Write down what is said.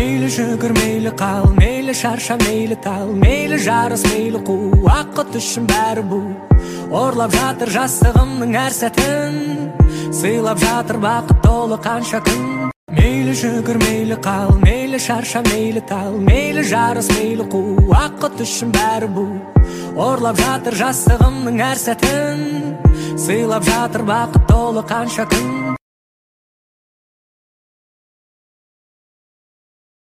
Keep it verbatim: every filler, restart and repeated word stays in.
Мейлі жүгір, мейлі қал, мейлі шарша, мейлі тал, мейлі жарыс, мейлі қу, ақыт үшін бәрі бұл. Орлап жатыр жастығымның әр сәтін, сыйлап жатыр бақыт толы қанша күн. Мейлі жүгір, мейлі қал, мейлі шарша, мейлі тал, мейлі жарыс, мейлі қу, ақыт үшін бәрі бұл. Орлап жатыр жастығымның әр сәтін, сыйлап жатыр бақыт толы қанша күн.